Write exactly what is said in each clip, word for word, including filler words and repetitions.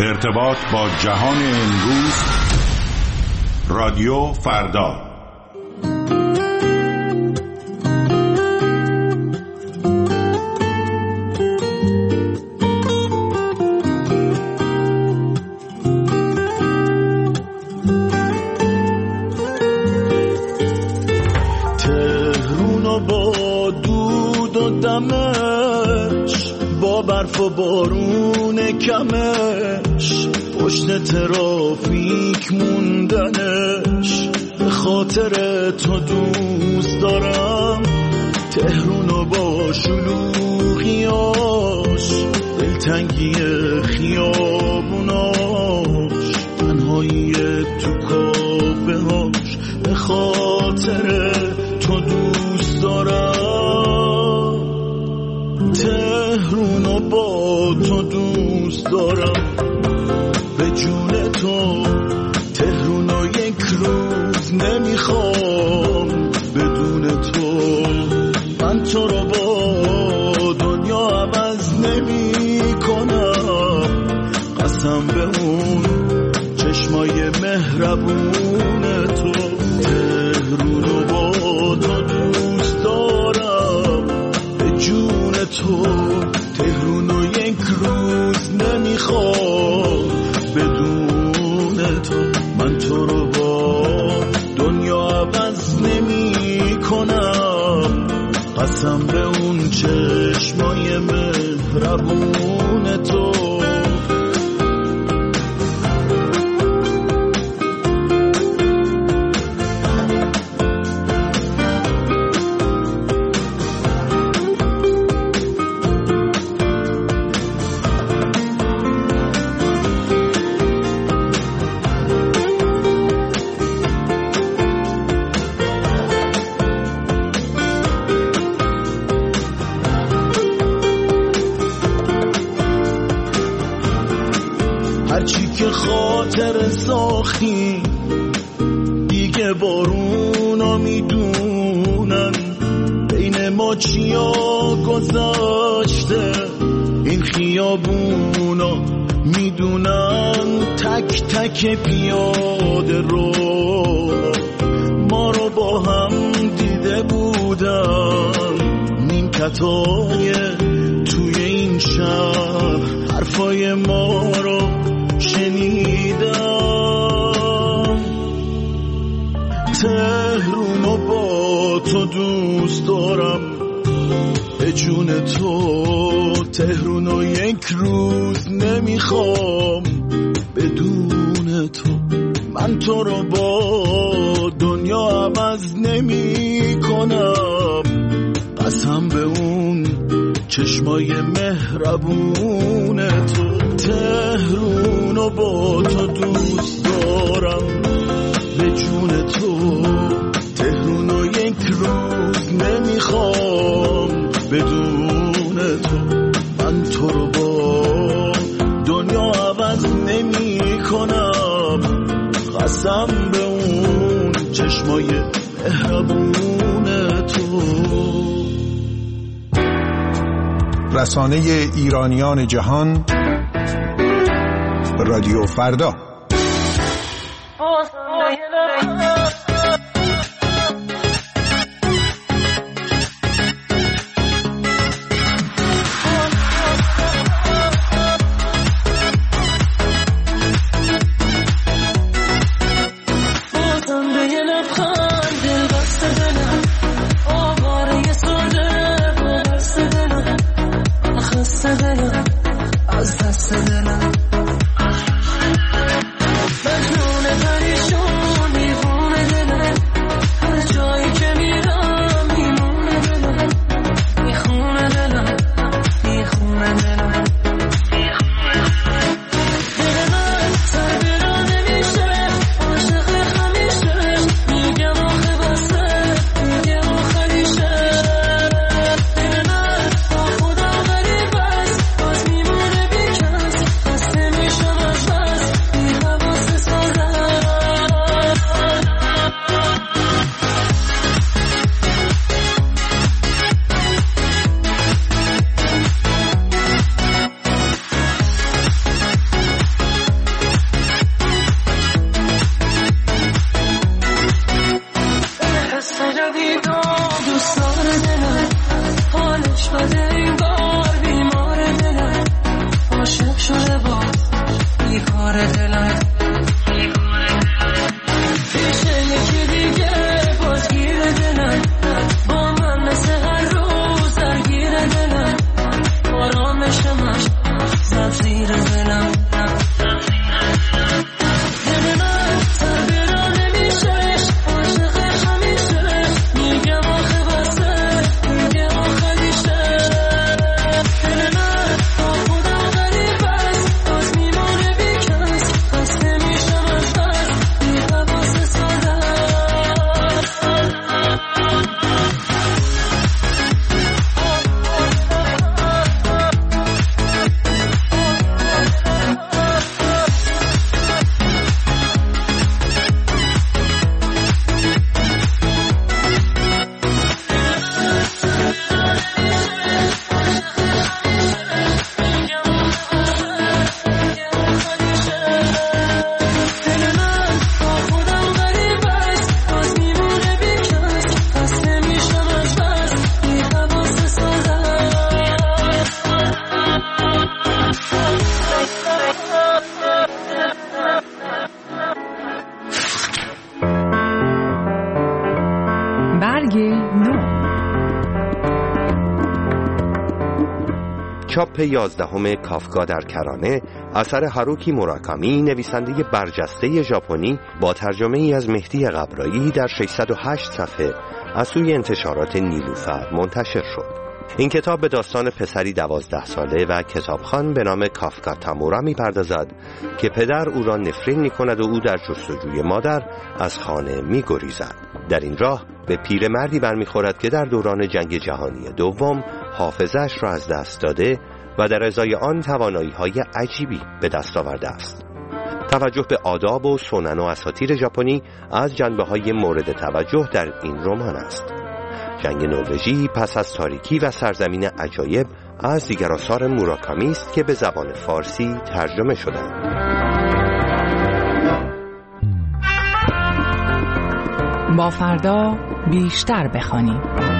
ارتباط با جهان امروز، رادیو فردا. تهرونو با دود و دمش، با برف و بارون کمش، پشت ترافیک موندنش، به خاطر تو دوست دارم تهرونو با شلوغیاش، دلتنگی خیابوناش، تنهایی تو کافه هاش، به خاطر تو دوست دارم تهرونو با تو دوست دارم، به جون تو تهرونو یک روز نمیخوام بدون تو، من تو رو با دنیا عوض نمی کنم، قسم به اون چشمای مهربون تو، تهرونو با تو دوست دارم، به جون تو تهرونو یک روز نمیخوام بدون تو، من تو رو با دنیا عوض نمی کنم، قسم به اون چشمای مهربون تو. هرچی که خاطر ساختی دیگه بارونا میدونن، بین ما چیا گذاشته این خیابونا میدونن، تک تک پیاده رو ما رو با هم دیده بودن، نیمکتای توی این شهر حرفای ما رو شنیدم، تهرونو با تو دوست دارم، به جون تو تهرونو یک روز نمیخوام بدون تو، من تو رو با دنیا عوض نمی کنم، قسم به اون چشمای مهربون تو، تهرونو با تو دوست دارم، به جون تو تهرونو یک روز نمیخوام بدون تو، من تو رو با دنیا عوض نمی کنم، قسم به اون چشمای مهربون تو. رسانه ایرانیان جهان، رادیو فردا. از دست دلم مجنون پریشون میوونه دلم، هر جایی که میرم میمونه دلم، میخونه دلم میخونه دلم، دل من سر برا نمیشه، عاشق همیشه، میگم آخه بسه، میگم آخریشه، دل من با خدا غریب است، باز میمونه بیکس، خسته چاپ یازدهم کافکا در کرانه، اثر هاروکی موراکامی، نویسنده برجسته ژاپنی، با ترجمه ای از مهدی قبرایی در ششصد و هشت صفحه از سوی انتشارات نیلوفر منتشر شد. این کتاب به داستان پسری دوازده ساله و کتابخوان به نام کافکا تامورا می‌پردازد که پدر او را نفرین می‌کند و او در جستجوی مادر از خانه می‌گریزد. در این راه به پیرمردی برمیخورد که در دوران جنگ جهانی دوم حافظه‌اش را از دست داده و در ازای آن توانایی‌های عجیبی به دست آورده است. توجه به آداب و سنن و اساطیر ژاپنی از جنبه‌های مورد توجه در این رمان است. جنگ نروژی پس از تاریکی و سرزمین عجایب از دیگر آثار موراکامی است که به زبان فارسی ترجمه شدند. با فردا بیشتر بخوانیم.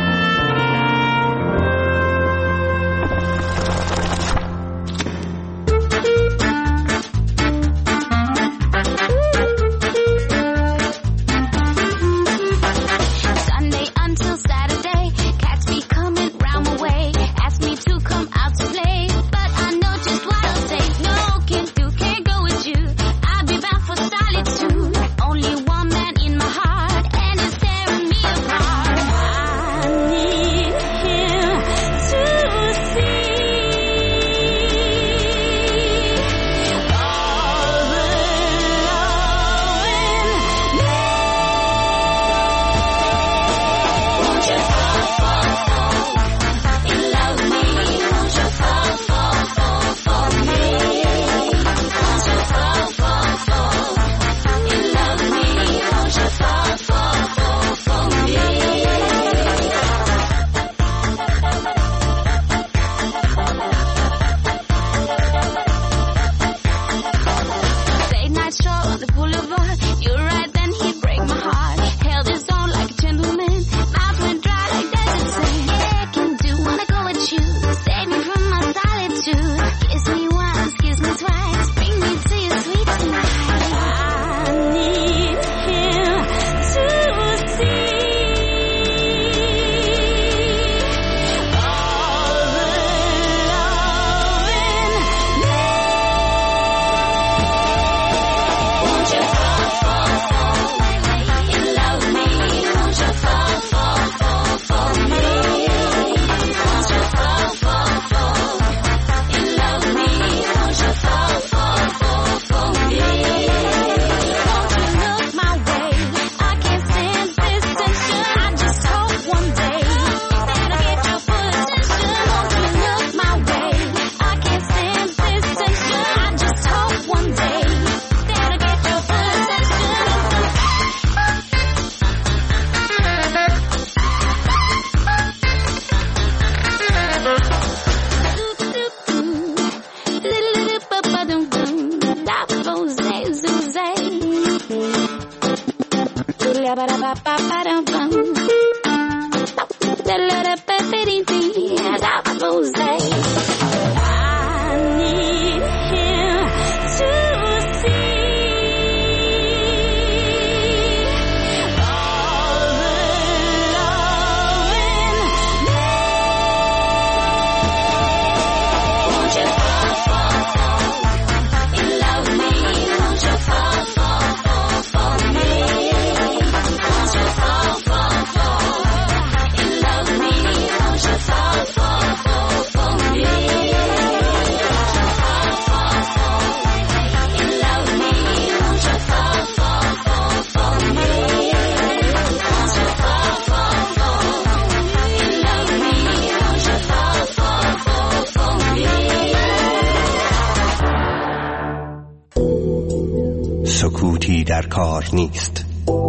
سکوتی در کار نیست.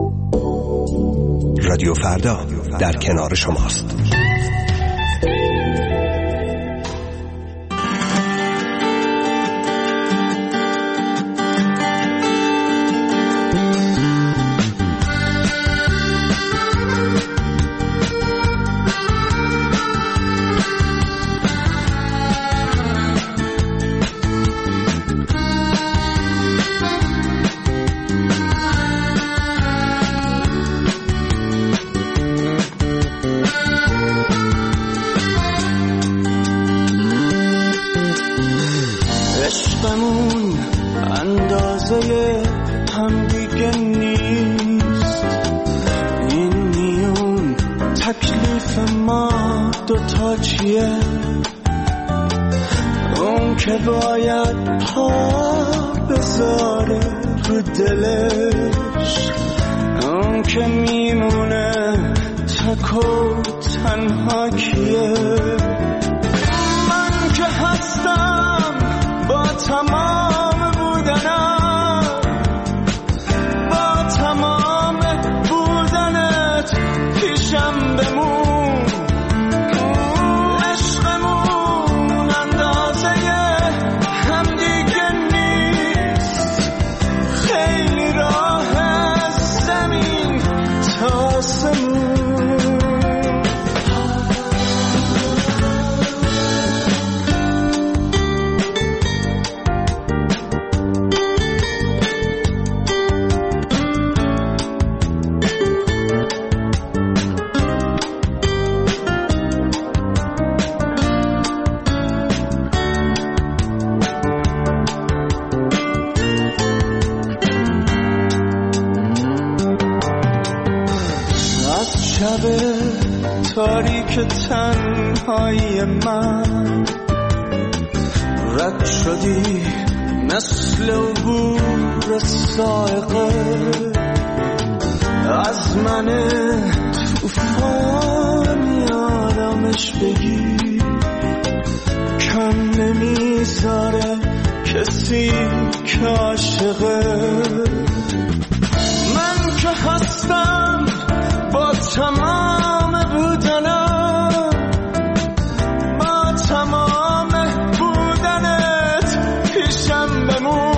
رادیو فردا در کنار شماست. میون اندازه هم دیگه نیست. این میون تکلیف ما دوتا چیه؟ اون که باید پا بذاره رو دلش، اون که میمونه تک و تنها کیه؟ من که هستم با تمام بودنم، با تمام بودنت پیشم بمون. عشقمون اندازه هم دیگه نیست. خیلی راه از زمین تا آسمون. شب تاریک تنهایی من رد شدی مثل عبور سائقه از من توفانی آرامش بگی. کم نمیذاره کسی که عاشقه. من که هستم با تمام بودنم، با تمام بودنت پیشم بمون.